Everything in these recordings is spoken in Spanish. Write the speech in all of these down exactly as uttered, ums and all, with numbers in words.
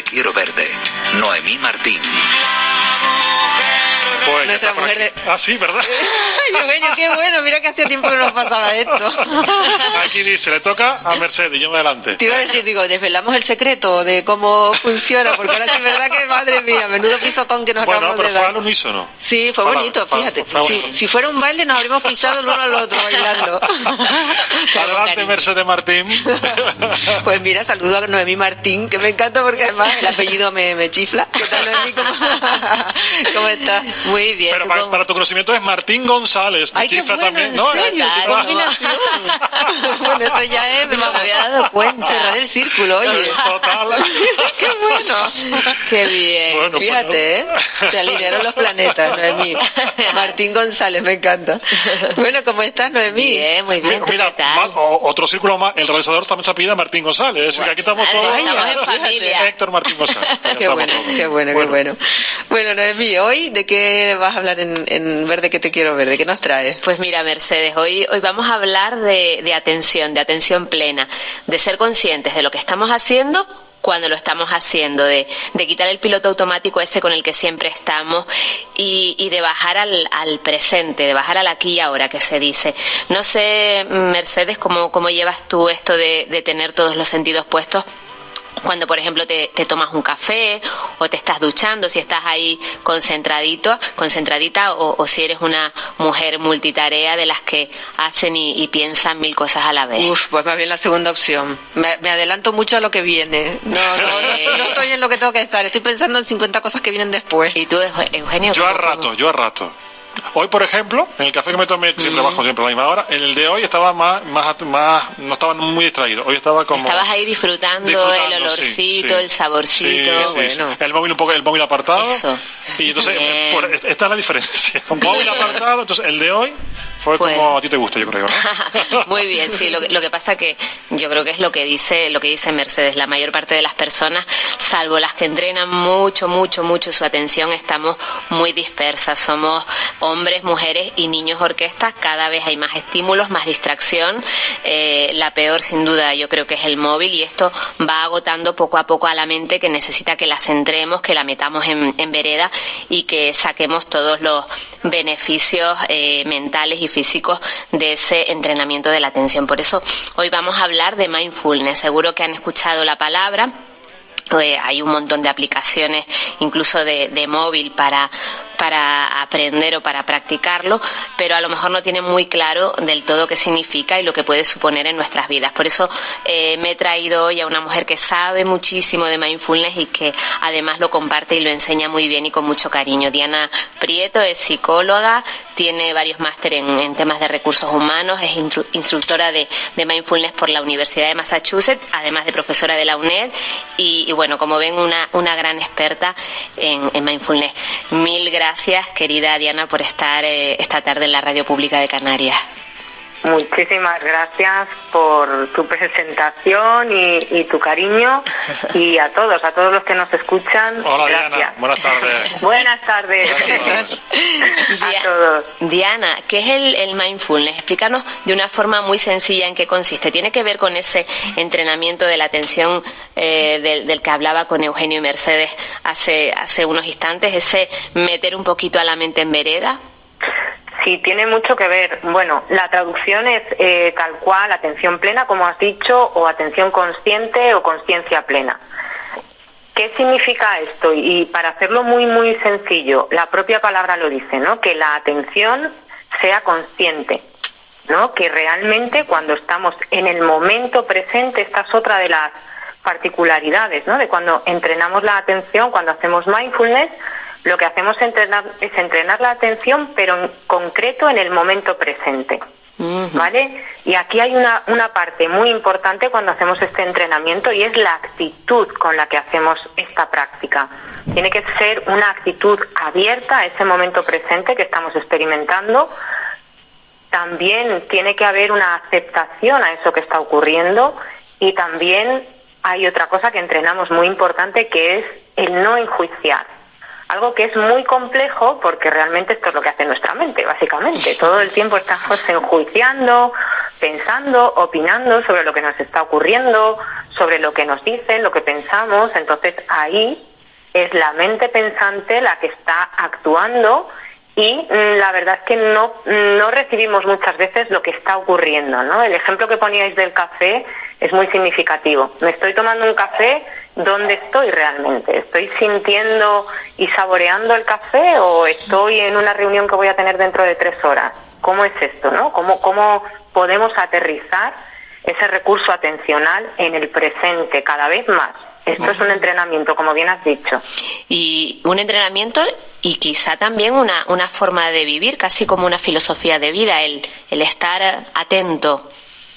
quiero verde. Noemí Martín. Pues Nuestra mujer de... Ah, sí, ¿verdad? Eugenio, qué bueno, mira que hacía tiempo que nos pasaba esto. Aquí dice, le toca a Mercedes, yo me adelante. Te iba a decir, digo, desvelamos el secreto de cómo funciona, porque ahora sí es verdad que, madre mía, menudo pisotón que nos Bueno, acabamos pero de fue dar. al unísono. Sí, fue Para- bonito, para- fíjate. fue Si, bonito. si fuera un baile nos habríamos pisado el uno al otro bailando. Adelante, cariño. Mercedes Martín. Pues mira, saludo a Noemí Martín, que me encanta porque además el apellido me, me chifla. ¿Qué tal, Noemí? ¿Cómo, ¿Cómo estás? Muy bien. Pero ¿tú para, cómo? para tu conocimiento es Martín González. Ay, qué Chifla bueno, también, en ¿no? serio, qué Claro. combinación. Bueno, eso ya es, No me había dado cuenta. cerrar el círculo, oye. Total. Qué bueno. Qué bien. Bueno, Fíjate, ¿eh? Se alinearon los planetas, Noemí. Martín González, me encanta. Bueno, ¿cómo estás, Noemí? Bien, muy bien. Mira, ¿Tú mira, qué tal? ma- o- otro círculo más. El realizador también se apellida Martín González. Es que aquí estamos Madre, todos. estamos en fíjate. familia. Héctor Martín González. Aquí Qué estamos bueno, todos. qué bueno, qué bueno. Bueno, Noemí, hoy, ¿de qué vas a hablar en, en Verde que te quiero ver? ¿De qué nos traes? Pues mira, Mercedes, hoy, hoy vamos a hablar de, de atención, de atención plena, de ser conscientes de lo que estamos haciendo cuando lo estamos haciendo, de, de quitar el piloto automático ese con el que siempre estamos y, y de bajar al, al presente, de bajar al aquí y ahora, que se dice. No sé, Mercedes, cómo, cómo llevas tú esto de, de tener todos los sentidos puestos cuando, por ejemplo, te, te tomas un café o te estás duchando, si estás ahí concentradito, concentradita, o, o si eres una mujer multitarea de las que hacen y, y piensan mil cosas a la vez. Uf, pues más bien la segunda opción. Me, me adelanto mucho a lo que viene. No, no, no, no estoy en lo que tengo que estar. Estoy pensando en cincuenta cosas que vienen después. ¿Y tú, Eugenio? Yo a cómo- rato, yo a rato. Hoy, por ejemplo, en el café que me tomé, siempre bajo siempre a la misma hora, en el de hoy estaba más, más, más, no estaba muy distraído. Hoy estaba como... Estabas ahí disfrutando, disfrutando, el olorcito, sí, sí. el saborcito. Sí, sí, bueno. sí. El móvil un poco, el móvil apartado. Eso. Y entonces, Bien. por- esta es la diferencia. Un móvil apartado, entonces el de hoy fue Pues- como a ti te gusta, yo creo, ¿no? Muy bien, sí, lo, que- lo que pasa que yo creo que es lo que dice lo que dice Mercedes, la mayor parte de las personas, salvo las que entrenan mucho, mucho, mucho su atención, estamos muy dispersas, somos hombres, mujeres y niños orquestas, cada vez hay más estímulos, más distracción, eh, la peor sin duda yo creo que es el móvil, y esto va agotando poco a poco a la mente, que necesita que la centremos, que la metamos en, en vereda y que saquemos todos los beneficios eh, mentales y físicos de ese entrenamiento de la atención. Por eso hoy vamos a hablar de mindfulness. Seguro que han escuchado la palabra. Eh, hay un montón de aplicaciones, incluso de, de móvil, para, para aprender o para practicarlo, pero a lo mejor no tienen muy claro del todo qué significa y lo que puede suponer en nuestras vidas. Por eso eh, me he traído hoy a una mujer que sabe muchísimo de mindfulness y que además lo comparte y lo enseña muy bien y con mucho cariño. Diana Prieto es psicóloga, tiene varios másteres en, en temas de recursos humanos, es instru- instructora de, de mindfulness por la Universidad de Massachusetts, además de profesora de la U N E D, y, y bueno, como ven, una, una gran experta en, en mindfulness. Mil gracias, querida Diana, por estar eh, esta tarde en la Radio Pública de Canarias. Muchísimas gracias por tu presentación y, y tu cariño, y a todos, a todos los que nos escuchan. Hola, gracias. Diana. Buenas tardes. Buenas tardes Dia- a todos. Diana, ¿qué es el, el mindfulness? Explícanos de una forma muy sencilla en qué consiste. ¿Tiene que ver con ese entrenamiento de la atención eh, del, del que hablaba con Eugenio y Mercedes hace, hace unos instantes, ese meter un poquito a la mente en vereda? Sí, tiene mucho que ver. Bueno, la traducción es eh, tal cual, atención plena, como has dicho, o atención consciente o conciencia plena. ¿Qué significa esto? Y para hacerlo muy, muy sencillo, la propia palabra lo dice, ¿no? Que la atención sea consciente, ¿no? Que realmente cuando estamos en el momento presente, esta es otra de las particularidades, ¿no? De cuando entrenamos la atención, cuando hacemos mindfulness, lo que hacemos es entrenar, es entrenar la atención, pero en concreto en el momento presente, ¿vale? Y aquí hay una, una parte muy importante cuando hacemos este entrenamiento, y es la actitud con la que hacemos esta práctica. Tiene que ser una actitud abierta a ese momento presente que estamos experimentando. También tiene que haber una aceptación a eso que está ocurriendo, y también hay otra cosa que entrenamos muy importante, que es el no enjuiciar. Algo que es muy complejo, porque realmente esto es lo que hace nuestra mente, básicamente. Todo el tiempo estamos enjuiciando, pensando, opinando sobre lo que nos está ocurriendo, sobre lo que nos dicen, lo que pensamos. Entonces ahí es la mente pensante la que está actuando y mm, la verdad es que no, no recibimos muchas veces lo que está ocurriendo, ¿no? El ejemplo que poníais del café es muy significativo. Me estoy tomando un café, ¿dónde estoy realmente? ¿Estoy sintiendo y saboreando el café o estoy en una reunión que voy a tener dentro de tres horas? ¿Cómo es esto, no? ¿Cómo, cómo podemos aterrizar ese recurso atencional en el presente cada vez más? Esto es un entrenamiento, como bien has dicho. Y un entrenamiento y quizá también una, una forma de vivir, casi como una filosofía de vida, el, el estar atento.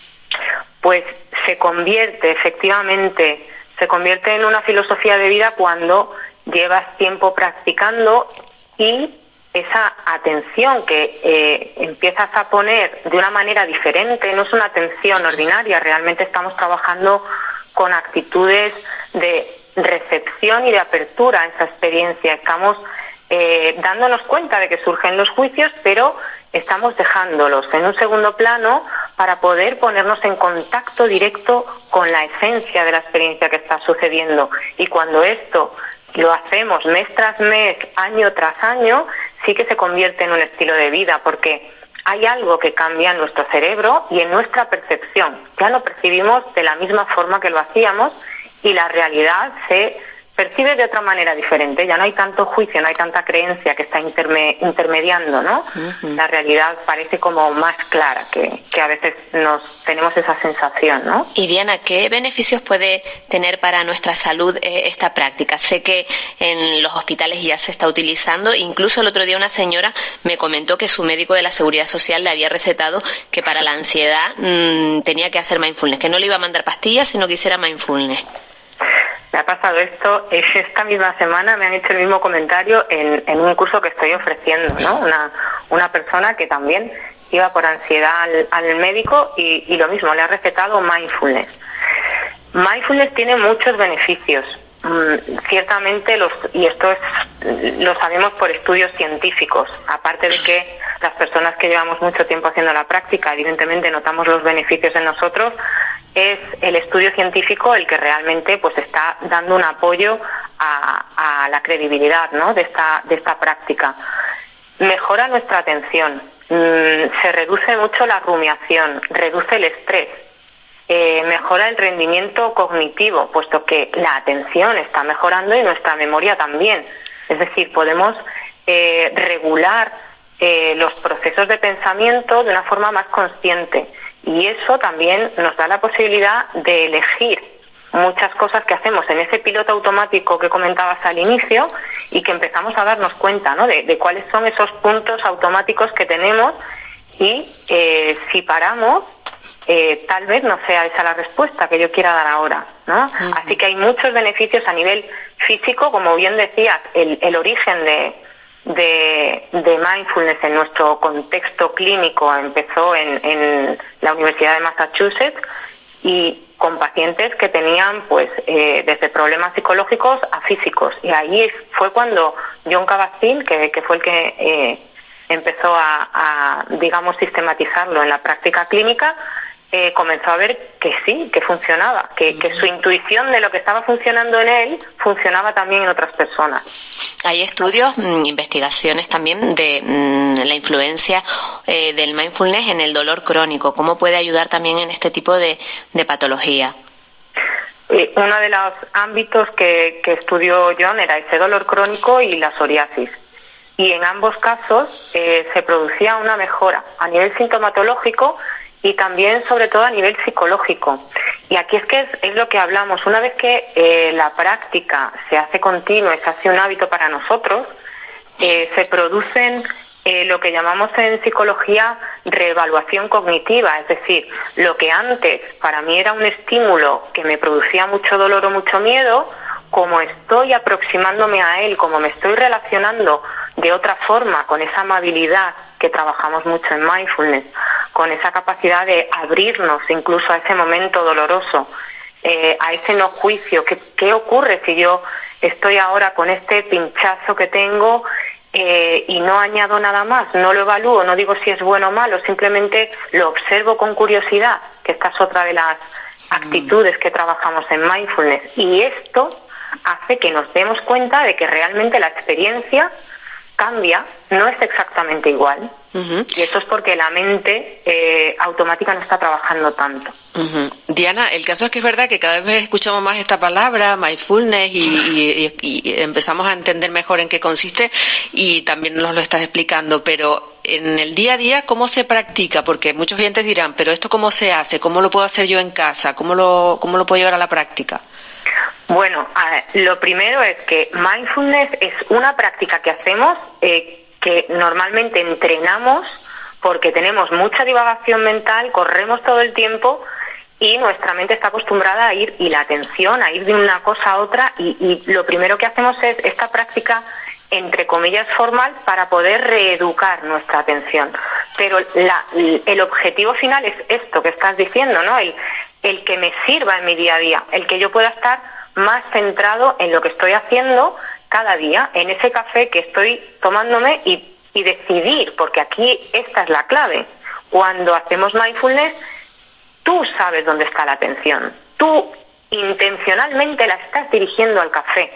Pues se convierte, efectivamente, se convierte en una filosofía de vida cuando llevas tiempo practicando y esa atención que eh, empiezas a poner de una manera diferente, no es una atención ordinaria, realmente estamos trabajando con actitudes de recepción y de apertura a esa experiencia. Estamos eh, dándonos cuenta de que surgen los juicios, pero estamos dejándolos en un segundo plano para poder ponernos en contacto directo con la esencia de la experiencia que está sucediendo. Y cuando esto lo hacemos mes tras mes, año tras año, sí que se convierte en un estilo de vida, porque hay algo que cambia en nuestro cerebro y en nuestra percepción. Ya lo percibimos de la misma forma que lo hacíamos y la realidad se percibe de otra manera diferente. Ya no hay tanto juicio, no hay tanta creencia que está interme- intermediando, ¿no? Uh-huh. La realidad parece como más clara, que, que a veces nos tenemos esa sensación, ¿no? Y Diana, ¿qué beneficios puede tener para nuestra salud eh, esta práctica? Sé que en los hospitales ya se está utilizando, incluso el otro día una señora me comentó que su médico de la Seguridad Social le había recetado que para la ansiedad mmm, tenía que hacer mindfulness, que no le iba a mandar pastillas, sino que hiciera mindfulness. Me ha pasado esto, esta misma semana me han hecho el mismo comentario en, en un curso que estoy ofreciendo, ¿no? Una, una persona que también iba por ansiedad al, al médico y, y lo mismo, le ha recetado mindfulness. Mindfulness tiene muchos beneficios. Mm, ciertamente, los y esto es, lo sabemos por estudios científicos, aparte de que las personas que llevamos mucho tiempo haciendo la práctica, evidentemente notamos los beneficios en nosotros, es el estudio científico el que realmente pues está dando un apoyo a, a la credibilidad, ¿no? de esta de esta práctica. Mejora nuestra atención, mm, se reduce mucho la rumiación, reduce el estrés, eh, mejora el rendimiento cognitivo, puesto que la atención está mejorando y nuestra memoria también. Es decir, podemos eh, regular eh, los procesos de pensamiento de una forma más consciente. Y eso también nos da la posibilidad de elegir muchas cosas que hacemos en ese piloto automático que comentabas al inicio y que empezamos a darnos cuenta, ¿no? de, de cuáles son esos puntos automáticos que tenemos y eh, si paramos, eh, tal vez no sea esa la respuesta que yo quiera dar ahora, ¿no? Uh-huh. Así que hay muchos beneficios a nivel físico, como bien decías, el, el origen de De, de mindfulness en nuestro contexto clínico empezó en, en la Universidad de Massachusetts y con pacientes que tenían pues eh, desde problemas psicológicos a físicos, y ahí fue cuando John Kabat-Zinn, que, que fue el que eh, empezó a, a digamos sistematizarlo en la práctica clínica, eh, comenzó a ver que sí, que funcionaba, que, que su intuición de lo que estaba funcionando en él funcionaba también en otras personas. Hay estudios, mmm, investigaciones también de mmm, la influencia eh, del mindfulness en el dolor crónico. ¿Cómo puede ayudar también en este tipo de, de patología? Eh, uno de los ámbitos que, que estudió John era ese dolor crónico y la psoriasis. Y en ambos casos eh, se producía una mejora a nivel sintomatológico y también, sobre todo, a nivel psicológico. Y aquí es que es, es lo que hablamos. Una vez que eh, la práctica se hace continua, se hace un hábito para nosotros, eh, se producen eh, lo que llamamos en psicología reevaluación cognitiva. Es decir, lo que antes para mí era un estímulo que me producía mucho dolor o mucho miedo, como estoy aproximándome a él, como me estoy relacionando de otra forma, con esa amabilidad que trabajamos mucho en mindfulness, con esa capacidad de abrirnos incluso a ese momento doloroso, eh, a ese no juicio. ¿Qué, ¿Qué ocurre si yo estoy ahora con este pinchazo que tengo eh, y no añado nada más, no lo evalúo, no digo si es bueno o malo, simplemente lo observo con curiosidad, que esta es otra de las actitudes que trabajamos en mindfulness, y esto hace que nos demos cuenta de que realmente la experiencia cambia, no es exactamente igual. Uh-huh. Y eso es porque la mente eh, automática no está trabajando tanto. Uh-huh. Diana, el caso es que es verdad que cada vez escuchamos más esta palabra, mindfulness, y, y, y, y empezamos a entender mejor en qué consiste, y también nos lo estás explicando, pero en el día a día, ¿cómo se practica? Porque muchos oyentes dirán, pero ¿esto cómo se hace? ¿Cómo lo puedo hacer yo en casa? ¿Cómo lo, cómo lo puedo llevar a la práctica? Bueno, lo primero es que mindfulness es una práctica que hacemos eh, que normalmente entrenamos porque tenemos mucha divagación mental, corremos todo el tiempo y nuestra mente está acostumbrada a ir, y la atención, a ir de una cosa a otra, y, y lo primero que hacemos es esta práctica, entre comillas, formal, para poder reeducar nuestra atención. Pero la, el objetivo final es esto que estás diciendo, ¿no? El, el que me sirva en mi día a día, el que yo pueda estar más centrado en lo que estoy haciendo cada día, en ese café que estoy tomándome, y, y decidir, porque aquí esta es la clave. Cuando hacemos mindfulness, tú sabes dónde está la atención, tú intencionalmente la estás dirigiendo al café.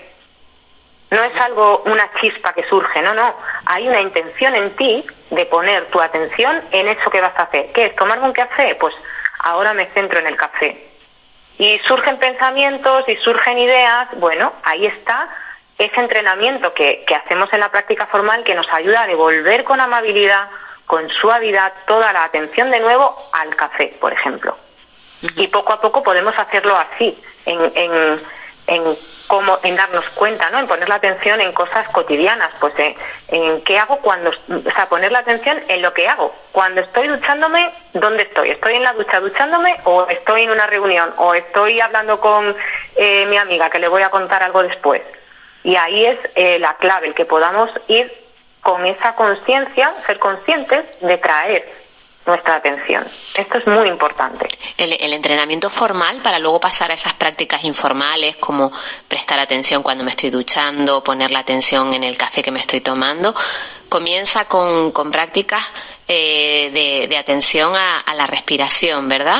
No es algo, una chispa que surge, no, no. Hay una intención en ti de poner tu atención en eso que vas a hacer. ¿Qué es? ¿Tomarme un café? Pues ahora me centro en el café. Y surgen pensamientos y surgen ideas, bueno, ahí está ese entrenamiento que, que hacemos en la práctica formal, que nos ayuda a devolver con amabilidad, con suavidad, toda la atención de nuevo al café, por ejemplo. Uh-huh. Y poco a poco podemos hacerlo así, en, en, en, cómo, en darnos cuenta, ¿no? En poner la atención en cosas cotidianas, pues en, en qué hago cuando, o sea, poner la atención en lo que hago. Cuando estoy duchándome, ¿dónde estoy? ¿Estoy en la ducha duchándome, o estoy en una reunión, o estoy hablando con eh, mi amiga que le voy a contar algo después? Y ahí es eh, la clave, el que podamos ir con esa conciencia, ser conscientes de traer nuestra atención. Esto es muy importante. El, el entrenamiento formal, para luego pasar a esas prácticas informales, como prestar atención cuando me estoy duchando, poner la atención en el café que me estoy tomando, comienza con, con prácticas eh, de, de atención a, a la respiración, ¿verdad?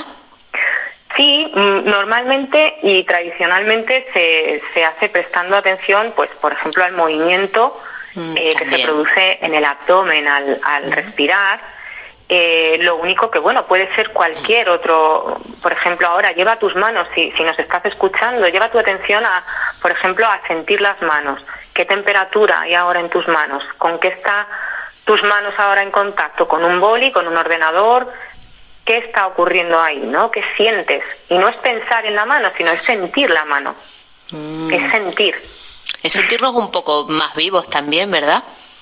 Sí, normalmente y tradicionalmente se, se hace prestando atención, pues, por ejemplo, al movimiento mm, eh, que se produce en el abdomen al, al mm. respirar. Eh, lo único que, bueno, puede ser cualquier otro, por ejemplo, ahora lleva tus manos, si, si nos estás escuchando, lleva tu atención a, por ejemplo, a sentir las manos. ¿Qué temperatura hay ahora en tus manos? ¿Con qué está tus manos ahora en contacto? ¿Con un boli, con un ordenador? ¿Qué está ocurriendo ahí, no? ¿Qué sientes? Y no es pensar en la mano, sino es sentir la mano. Mm. Es sentir. Es sentirnos un poco más vivos también, ¿verdad?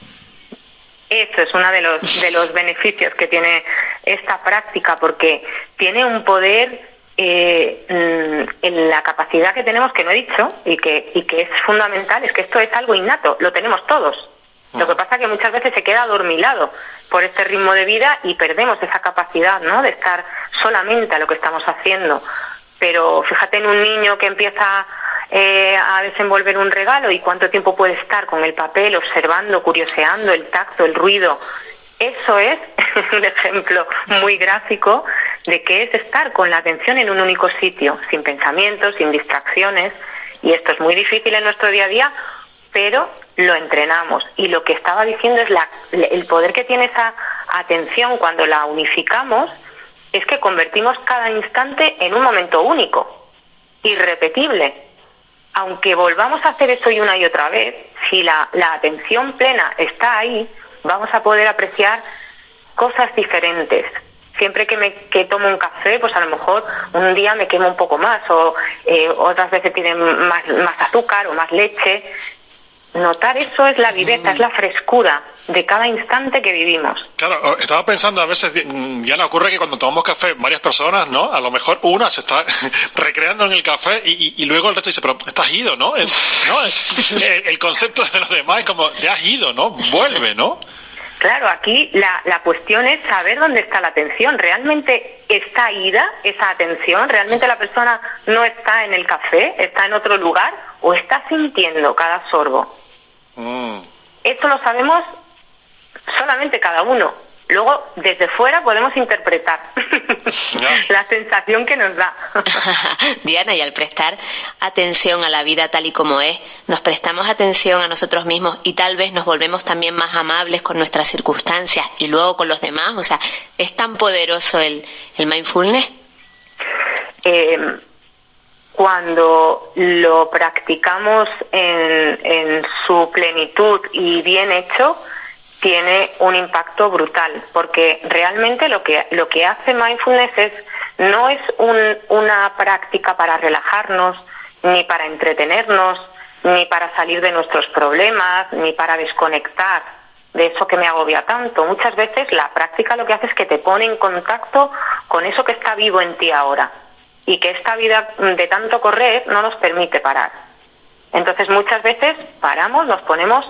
Eso es uno de los, de los beneficios que tiene esta práctica, porque tiene un poder eh, en la capacidad que tenemos, que no he dicho, y que, y que es fundamental, es que esto es algo innato, lo tenemos todos. Lo que pasa es que muchas veces se queda adormilado por este ritmo de vida y perdemos esa capacidad, ¿no?, de estar solamente a lo que estamos haciendo. Pero fíjate en un niño que empieza eh, a desenvolver un regalo, y cuánto tiempo puede estar con el papel, observando, curioseando, el tacto, el ruido. Eso es un ejemplo muy gráfico de qué es estar con la atención en un único sitio, sin pensamientos, sin distracciones. Y esto es muy difícil en nuestro día a día, pero lo entrenamos. Y lo que estaba diciendo es la, el poder que tiene esa atención cuando la unificamos, es que convertimos cada instante en un momento único, irrepetible. Aunque volvamos a hacer eso y una y otra vez, si la, la atención plena está ahí, vamos a poder apreciar cosas diferentes. Siempre que me que tomo un café, pues a lo mejor un día me quemo un poco más, o eh, otras veces tienen más, más azúcar o más leche. Notar eso es la viveza, mm. es la frescura de cada instante que vivimos. Claro, estaba pensando, a veces ya nos ocurre que cuando tomamos café varias personas, ¿no? A lo mejor una se está recreando en el café y, y, y luego el resto dice, pero te has ido, ¿no? El, ¿no? El, el concepto de los demás es como, te has ido, ¿no? Vuelve, ¿no? Claro, aquí la, la cuestión es saber dónde está la atención. ¿Realmente está ida esa atención? ¿Realmente la persona no está en el café, está en otro lugar, o está sintiendo cada sorbo? Mm. Es esto lo sabemos solamente cada uno. Luego, desde fuera podemos interpretar la sensación que nos da. Diana, y al prestar atención a la vida tal y como es, nos prestamos atención a nosotros mismos y tal vez nos volvemos también más amables con nuestras circunstancias y luego con los demás. O sea, ¿es tan poderoso el, el mindfulness? Eh, cuando lo practicamos en, en su plenitud y bien hecho, tiene un impacto brutal, porque realmente lo que lo que hace mindfulness es no es un, una práctica para relajarnos, ni para entretenernos, ni para salir de nuestros problemas, ni para desconectar de eso que me agobia tanto. Muchas veces la práctica lo que hace es que te pone en contacto con eso que está vivo en ti ahora, y que esta vida de tanto correr no nos permite parar. Entonces muchas veces paramos, nos ponemos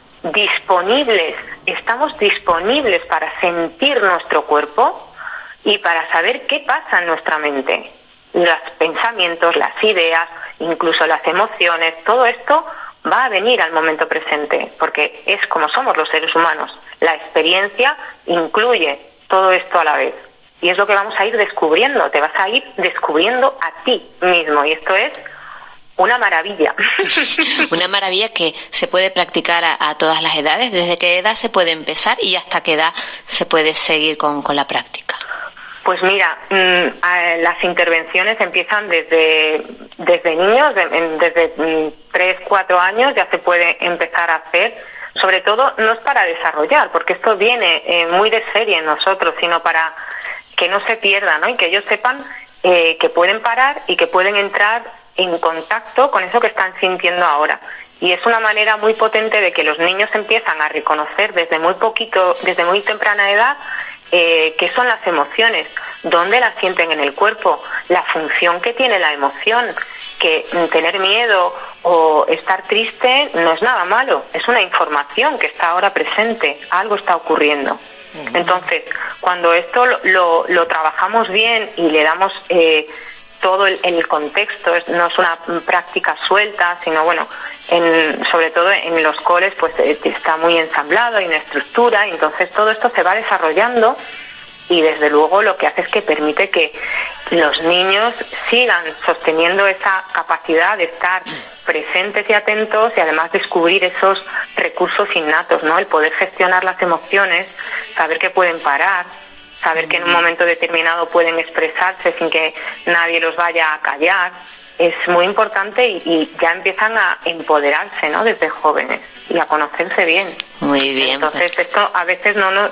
disponibles, estamos disponibles para sentir nuestro cuerpo y para saber qué pasa en nuestra mente. Los pensamientos, las ideas, incluso las emociones, todo esto va a venir al momento presente, porque es como somos los seres humanos. La experiencia incluye todo esto a la vez. Y es lo que vamos a ir descubriendo, te vas a ir descubriendo a ti mismo. Y esto es una maravilla. Una maravilla que se puede practicar a, a todas las edades. ¿Desde qué edad se puede empezar y hasta qué edad se puede seguir con, con la práctica? Pues mira, mmm, las intervenciones empiezan desde, desde niños, de, desde mmm, tres, cuatro años ya se puede empezar a hacer. Sobre todo no es para desarrollar, porque esto viene eh, muy de serie en nosotros, sino para que no se pierda, ¿no? Y que ellos sepan eh, que pueden parar y que pueden entrar en contacto con eso que están sintiendo ahora. Y es una manera muy potente de que los niños empiezan a reconocer desde muy poquito, desde muy temprana edad, eh, qué son las emociones, dónde las sienten en el cuerpo, la función que tiene la emoción, que tener miedo o estar triste no es nada malo, es una información que está ahora presente, algo está ocurriendo. Entonces, cuando esto lo, lo, lo trabajamos bien y le damos eh, todo el, el contexto, es, no es una práctica suelta, sino bueno, en, sobre todo en los coles pues está muy ensamblado, hay una estructura, y entonces todo esto se va desarrollando y desde luego lo que hace es que permite que los niños sigan sosteniendo esa capacidad de estar presentes y atentos y además descubrir esos recursos innatos, ¿no? El poder gestionar las emociones, saber que pueden parar, saber que en un momento determinado pueden expresarse sin que nadie los vaya a callar, es muy importante y, y ya empiezan a empoderarse, ¿no? Desde jóvenes y a conocerse bien. Muy bien. Entonces esto a veces no, no,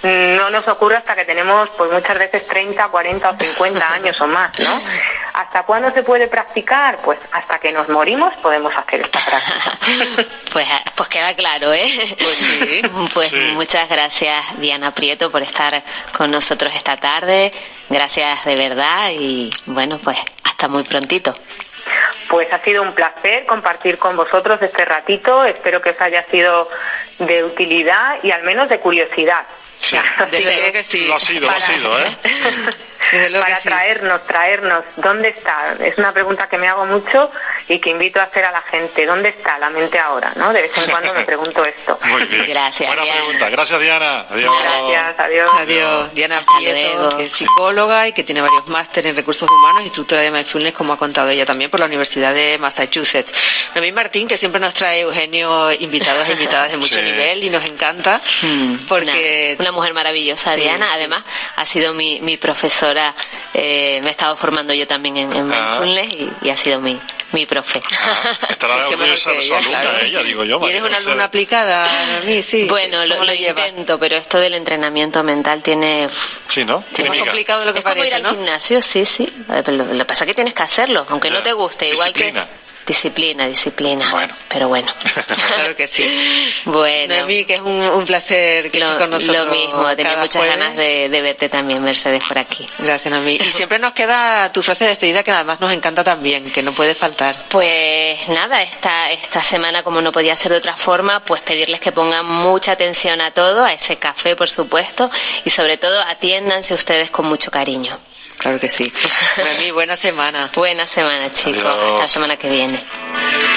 no nos ocurre hasta que tenemos pues muchas veces treinta, cuarenta o cincuenta años o más, ¿no? ¿Hasta cuándo se puede practicar? Pues hasta que nos morimos podemos hacer esta práctica. Pues, pues queda claro, ¿eh? Pues sí. Pues sí. Muchas gracias, Diana Prieto, por estar con nosotros esta tarde. Gracias de verdad y bueno, pues hasta muy prontito. Pues ha sido un placer compartir con vosotros este ratito. Espero que os haya sido de utilidad y al menos de curiosidad. Sí, Desde luego que sí. Lo ha sido, lo ha sido, ¿eh? Desde luego Para que sí. traernos, traernos, ¿dónde está? Es una pregunta que me hago mucho y que invito a hacer a la gente. ¿Dónde está la mente ahora? ¿No? De vez en cuando me pregunto esto. Muy bien. Gracias, Buena Diana. pregunta. Gracias, Diana. Adiós. Gracias, adiós. Adiós. Diana Hasta Prieto, luego. que es psicóloga y que tiene varios másteres en recursos humanos, instructora de mindfulness, como ha contado ella también, por la Universidad de Massachusetts. Noemí Martín, que siempre nos trae, Eugenio, invitados e invitadas de mucho Sí. nivel y nos encanta, porque... Una, una mujer maravillosa, Sí, Diana. sí. Además, ha sido mi, mi profesora. Eh, me he estado formando yo también en, en Ah. mindfulness y, y ha sido mi, mi profe. Ah, estará Qué mejor orgullosa que de su ella, alumna, claro. ella, digo yo. ¿Y María eres una José. alumna aplicada, Noemí? Sí. Bueno, lo, ¿Cómo lo llevas? intento, pero esto del entrenamiento mental tiene... Sí, ¿no? Es Tiene más miga. complicado de lo que es como parece, ir al ¿no? gimnasio, sí, sí. Eh, pero Lo, lo que pasa es que tienes que hacerlo, aunque Ya. no te guste. Igual Disciplina. que disciplina, disciplina. Bueno. Pero bueno. Claro que sí. Bueno. Noemí, que es un, un placer que estés Lo, con nosotros. lo mismo, tenía cada muchas jueves. ganas de, de verte también, Mercedes, por aquí. Gracias, Noemí. Y siempre nos queda tu frase de despedida, que además nos encanta también, que no puede faltar. Pues nada, esta, esta semana, como no podía ser de otra forma, pues pedirles que pongan mucha atención a todo, a ese café, por supuesto, y sobre todo atiéndanse ustedes con mucho cariño. Claro que sí. Noemí, buena semana. Buena semana, chicos. Adiós. Hasta la semana que viene.